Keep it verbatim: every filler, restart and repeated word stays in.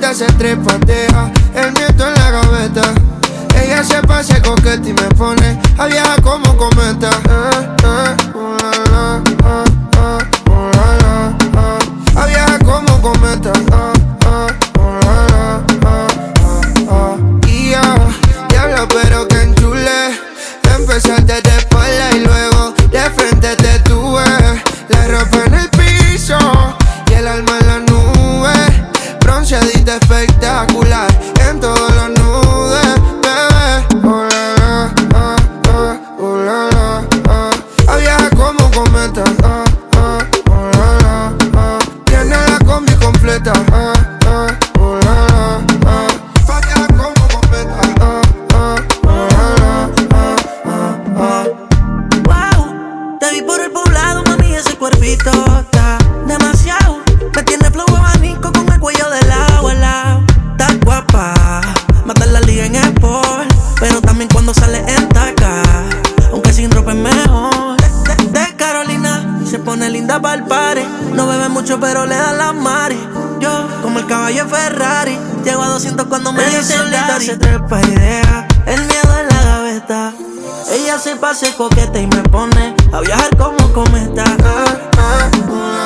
solita se trepa, deja el miedo en la gaveta. Ella se pasa coqueta y me pone a viajar como cometa. eh, eh, uh, la, la, ah, ah, uh, la, la, ah. A viajar como cometa. ah, ah, uh, la, la, ah, ah, ah. Y ya, diablo, pero que enchule. Empezaste de espalda y luego de frente te tuve. La ropa en el piso y el alma en la nube. Bronceadita espectacular en todos los nudes, bebé. Oh la la, ah, ah, oh la la, ah. A viajar como cometa, ah, ah, oh la la, ah. Tiene la combi completa, ah, ah, oh la la, ah. Pa' viajar como cometa, ah, ah, oh la la, ah, ah, ah. Wow, te vi por el poblado, mami, ese cuerpito está demasiado. Me tiene flow abanico con el cuello del agua al lado. Está guapa, matar la liga en sport, pero también cuando sale en taca, aunque sin ropa es mejor. De, de, de Carolina, se pone linda pa'l party. No bebe mucho pero le da la mari. Yo, como el caballo de Ferrari, llego a doscientos cuando me dice solita se trepa y deja el miedo en la gaveta. Ella se pase coqueta y me pone a viajar como cometa. Ah, ah, ah.